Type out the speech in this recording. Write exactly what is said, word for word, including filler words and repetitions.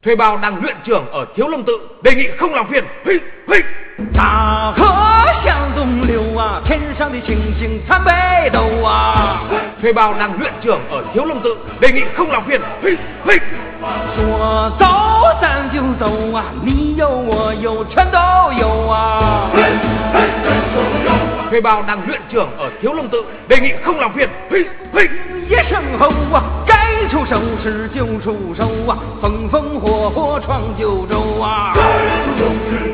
Thuê bao đang luyện trưởng ở Thiếu Lâm Tự, đề nghị không làm phiền. Hây, hây. 大河向东流啊，天上的星星参北斗啊。 Thuê bao đang luyện trưởng ở Thiếu Lâm Tự, đề nghị không làm phiền. Hây, hây. 说走咱就走啊，你有我有全都有啊。 Thuê bao đang luyện trưởng ở Thiếu Lâm Tự, đề nghị không làm phiền. Hây, hây. 野生猴啊，该出手时就出手啊，风风火火闯九州啊。